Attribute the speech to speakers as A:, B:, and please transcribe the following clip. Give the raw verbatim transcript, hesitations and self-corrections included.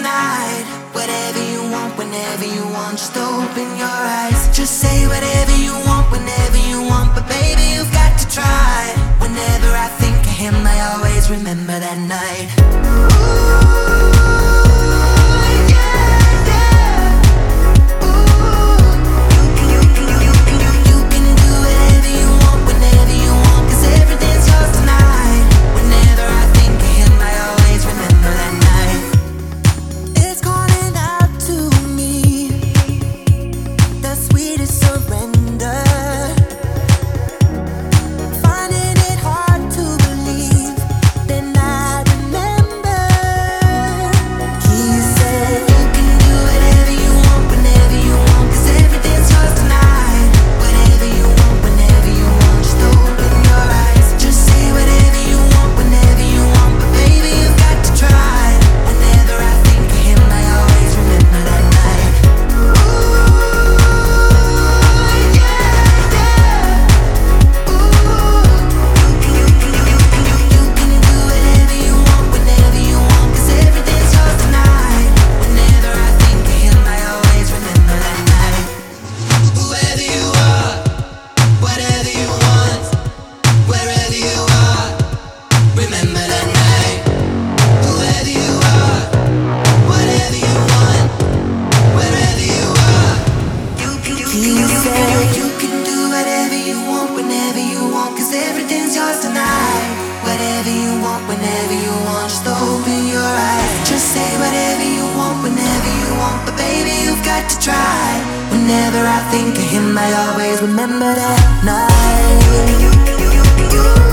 A: tonight. Whatever you want, whenever you want, just open your eyes. Just say whatever you want, whenever you want, but baby, you've got to try. Whenever I think of him, I always remember that night. Ooh. Whenever you want, just open your eyes. Just say whatever you want, whenever you want, but baby, you've got to try. Whenever I think of him, I always remember that night.